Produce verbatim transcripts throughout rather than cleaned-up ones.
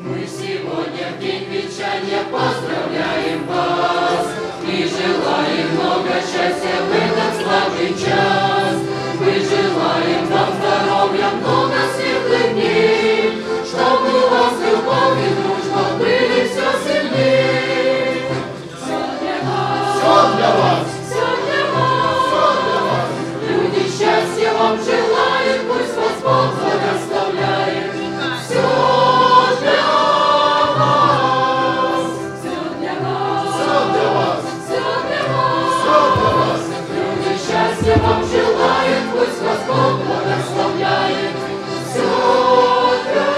Мы сегодня в день венчания поздравляем вас и желаем много счастья в этот славный час. Мы желаем вам здоровья, много светлых дней, чтобы у вас любовь и дружба были все сильней. Все для вас, все для вас, все для вас, все для вас. Люди счастья вам желают, пусть вас Бог благословляет. Все для вас, все для вас, все для вас, все для вас, все для вас. Люди счастья вам желают, пусть вас Бог благословляет. Все для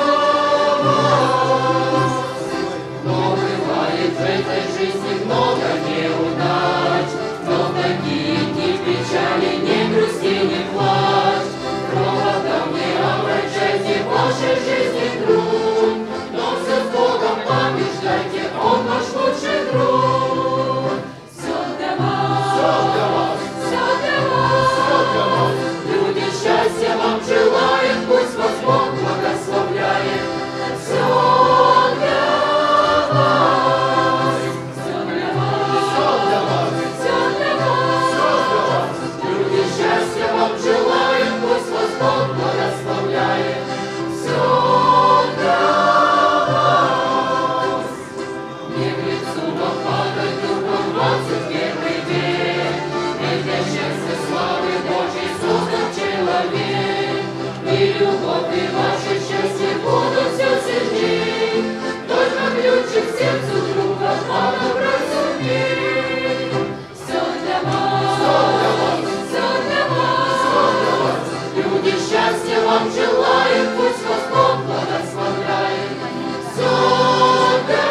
вас. Но бывает в этой жизни много неудач, но в такие дни печали не грусти, не плачь. Проводам не обращайте в вашей жизни труд, но все с Богом побеждайте, Он ваш лучший друг. Все для вас, все для вас, все для вас, все для вас. Люди счастья вам желают, пусть вас Бог благословляет. Все для вас, все для вас, все для вас, все для вас, все для вас. Люди счастья вам желают, пусть вас Бог благословляет. Все для вас. Не к лицу вам падать духом двадцать первый век, ведь для счастья славы Божьей создан человек. И любовь, и ваше счастье будут все сильней, только ключик к сердцу друга подобрать сумей. Все для вас, все для вас, все для вас, все для вас. Люди счастья вам желают, пусть вас Бог благословляет. Все для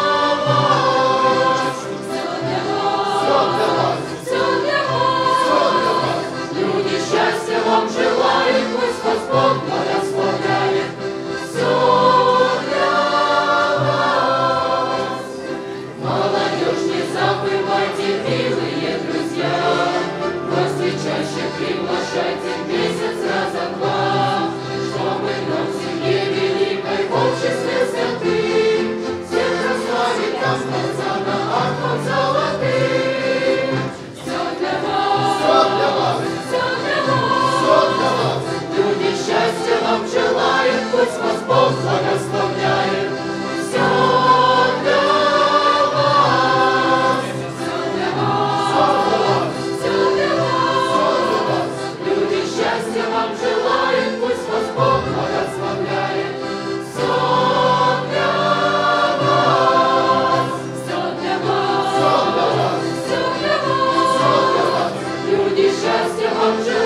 вас, все для вас, все для вас, все для вас, все для вас. Люди счастья вам желают, пусть вас Бог благословляет. Все для вас. Молодежь, не забывайте, милые друзья, гости чаще приглашайте в месяц раза два, чтобы нам в семье великой в обществе святых всех прославить нас конца на арфах золотых. Все для вас, все для вас, все для вас, все для вас. Люди счастья вам желают, пусть вас Бог благословляет. Все для вас, все для вас, все для вас, все для вас. Люди счастья вам желают, пусть вас Бог благословляет. Все для вас, все для вас, все для вас, все для вас, все для вас. Люди счастья вам желают.